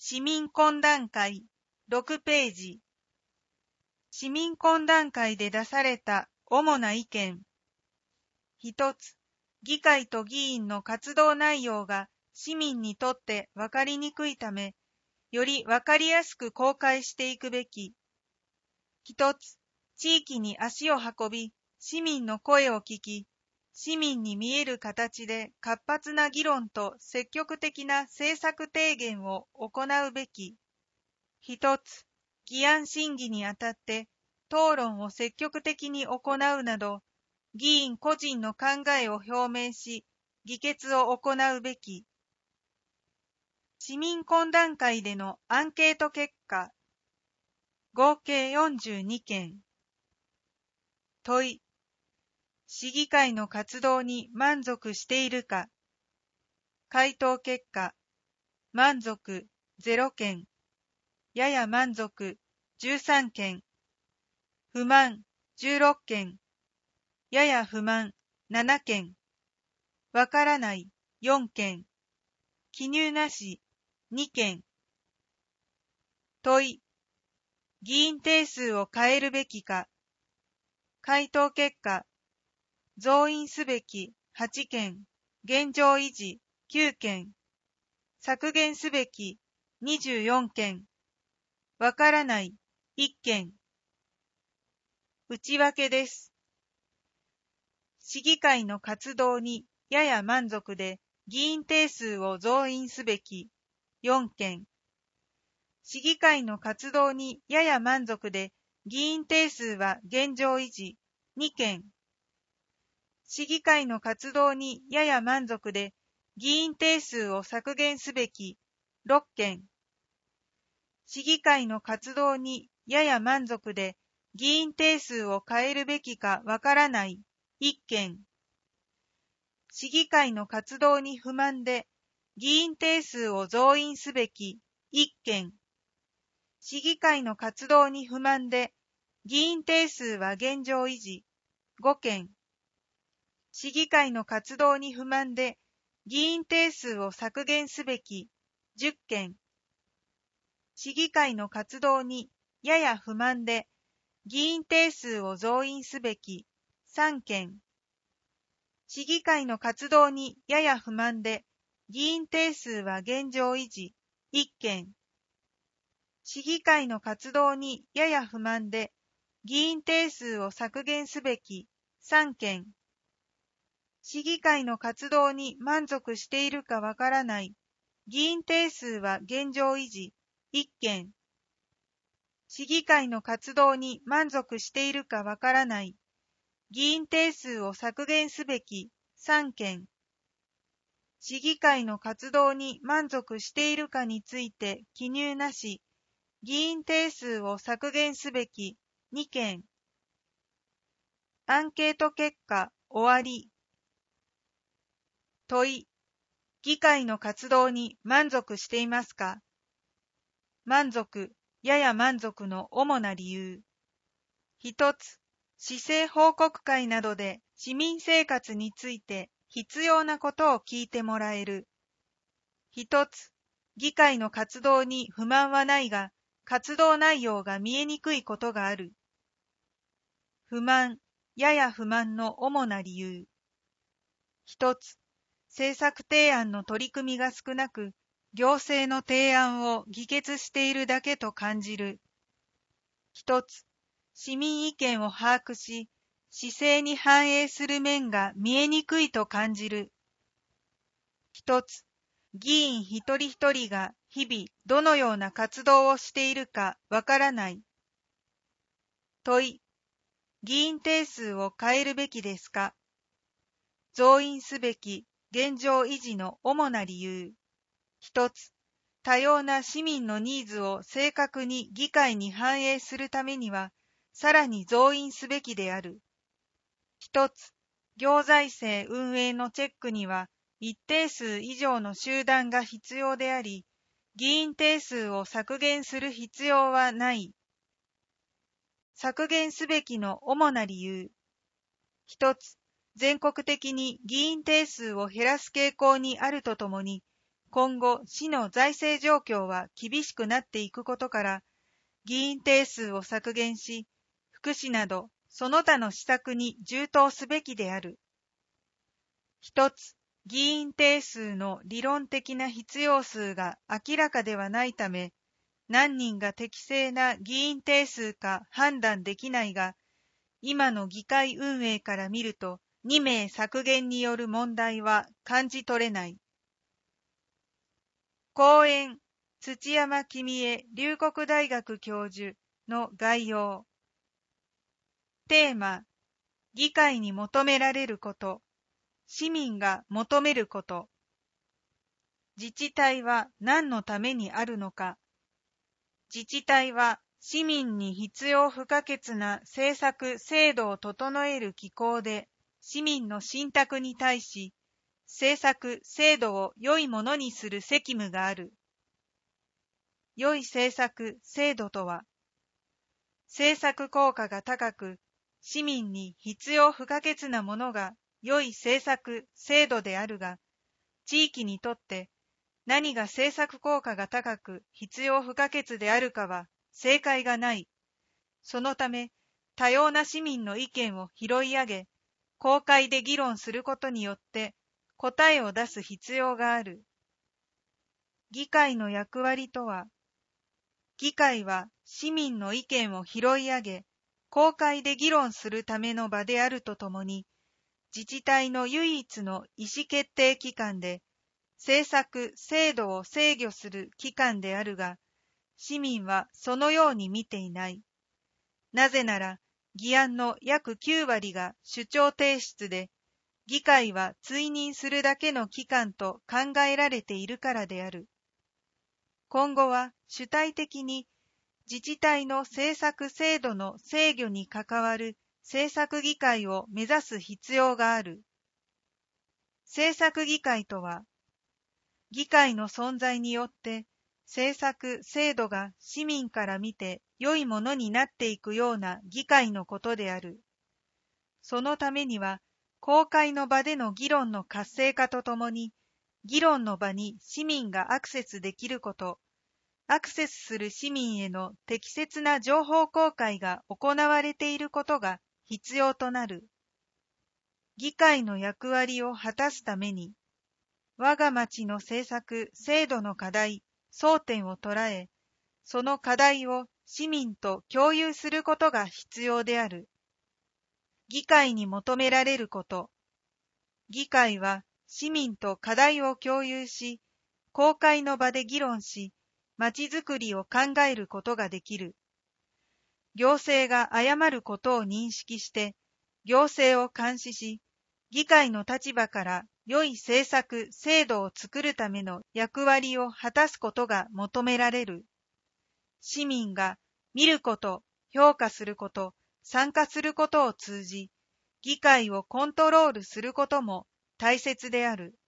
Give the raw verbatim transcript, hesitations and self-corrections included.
市民懇談会ろくページ。市民懇談会で出された主な意見。一つ、議会と議員の活動内容が市民にとって分かりにくいため、より分かりやすく公開していくべき。一つ、地域に足を運び、市民の声を聞き、市民に見える形で活発な議論と積極的な政策提言を行うべき。一つ、議案審議にあたって討論を積極的に行うなど、議員個人の考えを表明し、議決を行うべき。市民懇談会でのアンケート結果、合計よんじゅうにけん。問い、市議会の活動に満足しているか。回答結果、満足ゼロけん、やや満足じゅうさんけん、不満じゅうろっけん、やや不満ななけん、わからないよんけん、記入なしにけん。問い、議員定数を変えるべきか。回答結果、増員すべきはちけん、現状維持きゅうけん、削減すべきにじゅうよんけん、わからないいっけん。内訳です。市議会の活動にやや満足で議員定数を増員すべきよんけん。市議会の活動にやや満足で議員定数は現状維持にけん。市議会の活動にやや満足で議員定数を削減すべきろっけん。市議会の活動にやや満足で議員定数を変えるべきかわからないいっけん。市議会の活動に不満で議員定数を増員すべきいっけん。市議会の活動に不満で議員定数は現状維持ごけん。市議会の活動に不満で議員定数を削減すべきじゅっけん。市議会の活動にやや不満で議員定数を増員すべきさんけん。市議会の活動にやや不満で議員定数は現状維持いっけん。市議会の活動にやや不満で議員定数を削減すべきさんけん。市議会の活動に満足しているかわからない議員定数は現状維持いっけん。市議会の活動に満足しているかわからない議員定数を削減すべきさんけん。市議会の活動に満足しているかについて記入なし、議員定数を削減すべきにけん。アンケート結果終わり。問い、議会の活動に満足していますか。満足、やや満足の主な理由。一つ、市政報告会などで市民生活について必要なことを聞いてもらえる。一つ、議会の活動に不満はないが、活動内容が見えにくいことがある。不満、やや不満の主な理由。一つ、政策提案の取り組みが少なく、行政の提案を議決しているだけと感じる。一つ、市民意見を把握し、市政に反映する面が見えにくいと感じる。一つ、議員一人一人が日々どのような活動をしているかわからない。問い、議員定数を変えるべきですか。増員すべき現状維持の主な理由。一つ、多様な市民のニーズを正確に議会に反映するためには、さらに増員すべきである。一つ、行財政運営のチェックには、一定数以上の集団が必要であり、議員定数を削減する必要はない。削減すべきの主な理由。一つ、全国的に議員定数を減らす傾向にあるとともに、 今後、市の財政状況は厳しくなっていくことから、議員定数を削減し、福祉などその他の施策に充当すべきである。一つ、議員定数の理論的な必要数が明らかではないため、何人が適正な議員定数か判断できないが、今の議会運営から見ると、にめい削減による問題は感じ取れない。講演、土山君江龍谷大学教授の概要。テーマ、議会に求められること、市民が求めること。自治体は何のためにあるのか。自治体は市民に必要不可欠な政策・制度を整える機構で、市民の信託に対し、政策・制度を良いものにする責務がある。良い政策・制度とは、政策効果が高く、市民に必要不可欠なものが良い政策・制度であるが、地域にとって何が政策効果が高く必要不可欠であるかは正解がない。そのため、多様な市民の意見を拾い上げ、公開で議論することによって答えを出す必要がある。議会の役割とは、議会は市民の意見を拾い上げ、公開で議論するための場であるとともに、自治体の唯一の意思決定機関で、政策・制度を制御する機関であるが、市民はそのように見ていない。なぜなら、議案の約きゅうわりが首長提出で、議会は追認するだけの機関と考えられているからである。今後は主体的に自治体の政策・制度の制御に関わる政策議会を目指す必要がある。政策議会とは、議会の存在によって政策・制度が市民から見て良いものになっていくような議会のことである。そのためには、公開の場での議論の活性化とともに、議論の場に市民がアクセスできること、アクセスする市民への適切な情報公開が行われていることが必要となる。議会の役割を果たすために、我が町の政策・制度の課題、争点を捉え、その課題を市民と共有することが必要である。議会に求められること。議会は市民と課題を共有し、公開の場で議論し、まちづくりを考えることができる。行政が誤ることを認識して、行政を監視し、議会の立場から良い政策・制度を作るための役割を果たすことが求められる。市民が見ること、評価すること、参加することを通じ、議会をコントロールすることも大切である。